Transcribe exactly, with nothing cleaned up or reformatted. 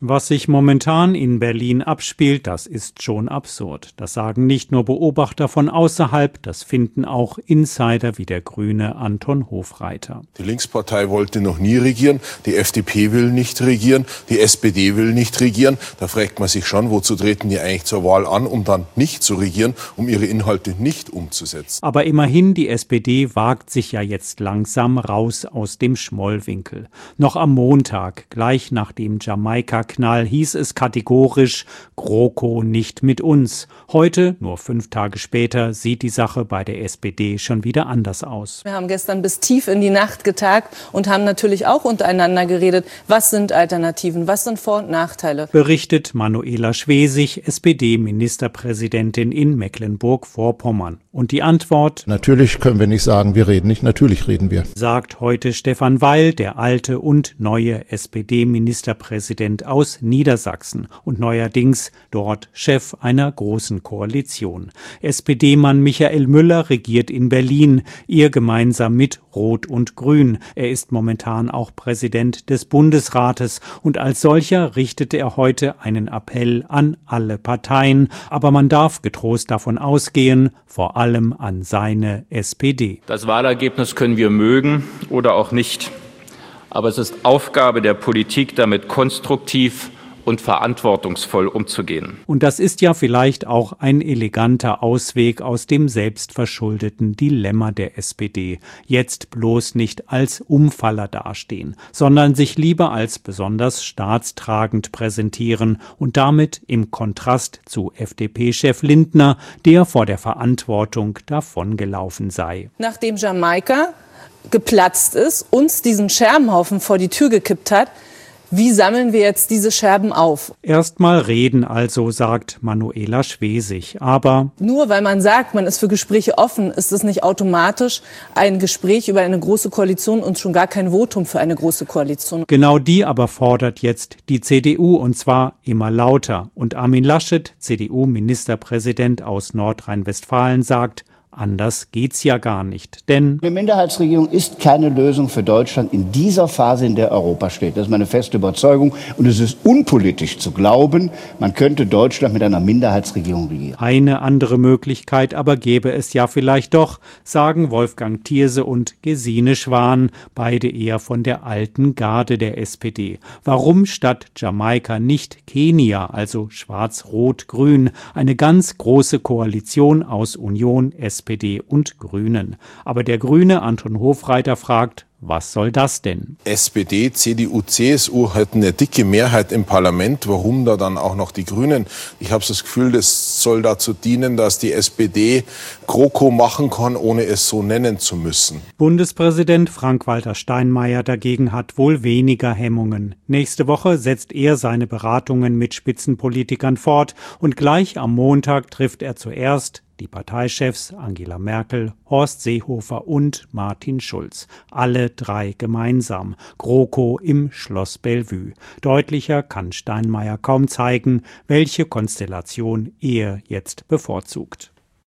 Was sich momentan in Berlin abspielt, das ist schon absurd. Das sagen nicht nur Beobachter von außerhalb, das finden auch Insider wie der Grüne Anton Hofreiter. Die Linkspartei wollte noch nie regieren, die F D P will nicht regieren, die S P D will nicht regieren. Da fragt man sich schon, wozu treten die eigentlich zur Wahl an, um dann nicht zu regieren, um ihre Inhalte nicht umzusetzen. Aber immerhin, die S P D wagt sich ja jetzt langsam raus aus dem Schmollwinkel. Noch am Montag, gleich nach dem Jamaika-Knall, hieß es kategorisch, GroKo nicht mit uns. Heute, nur fünf Tage später, sieht die Sache bei der S P D schon wieder anders aus. Wir haben gestern bis tief in die Nacht getagt und haben natürlich auch untereinander geredet, was sind Alternativen, was sind Vor- und Nachteile. Berichtet Manuela Schwesig, S P D-Ministerpräsidentin in Mecklenburg-Vorpommern. Und die Antwort? Natürlich können wir nicht sagen, wir reden nicht, natürlich reden wir. Sagt heute Stefan Weil, der alte und neue S P D-Ministerpräsident aus Niedersachsen und neuerdings dort Chef einer großen Koalition. S P D-Mann Michael Müller regiert in Berlin, ihr gemeinsam mit Rot und Grün. Er ist momentan auch Präsident des Bundesrates und als solcher richtete er heute einen Appell an alle Parteien. Aber man darf getrost davon ausgehen, vor allem an seine S P D. Das Wahlergebnis können wir mögen oder auch nicht. Aber es ist Aufgabe der Politik, damit konstruktiv und verantwortungsvoll umzugehen. Und das ist ja vielleicht auch ein eleganter Ausweg aus dem selbstverschuldeten Dilemma der S P D. Jetzt bloß nicht als Umfaller dastehen, sondern sich lieber als besonders staatstragend präsentieren und damit im Kontrast zu F D P-Chef Lindner, der vor der Verantwortung davongelaufen sei. Nachdem Jamaika geplatzt ist, uns diesen Scherbenhaufen vor die Tür gekippt hat, wie sammeln wir jetzt diese Scherben auf? Erstmal reden also, sagt Manuela Schwesig, aber nur weil man sagt, man ist für Gespräche offen, ist es nicht automatisch ein Gespräch über eine große Koalition und schon gar kein Votum für eine große Koalition. Genau die aber fordert jetzt die C D U und zwar immer lauter. Und Armin Laschet, C D U-Ministerpräsident aus Nordrhein-Westfalen, sagt, anders geht's ja gar nicht, denn eine Minderheitsregierung ist keine Lösung für Deutschland in dieser Phase, in der Europa steht. Das ist meine feste Überzeugung. Und es ist unpolitisch zu glauben, man könnte Deutschland mit einer Minderheitsregierung regieren. Eine andere Möglichkeit aber gäbe es ja vielleicht doch, sagen Wolfgang Thierse und Gesine Schwan, beide eher von der alten Garde der S P D. Warum statt Jamaika nicht Kenia, also schwarz-rot-grün, eine ganz große Koalition aus Union, S P D und Grünen. Aber der Grüne Anton Hofreiter fragt, was soll das denn? S P D, C D U, C S U hätten eine dicke Mehrheit im Parlament. Warum da dann auch noch die Grünen? Ich habe das Gefühl, das soll dazu dienen, dass die S P D GroKo machen kann, ohne es so nennen zu müssen. Bundespräsident Frank-Walter Steinmeier dagegen hat wohl weniger Hemmungen. Nächste Woche setzt er seine Beratungen mit Spitzenpolitikern fort und gleich am Montag trifft er zuerst die Parteichefs Angela Merkel, Horst Seehofer und Martin Schulz. Alle drei gemeinsam. GroKo im Schloss Bellevue. Deutlicher kann Steinmeier kaum zeigen, welche Konstellation er jetzt bevorzugt.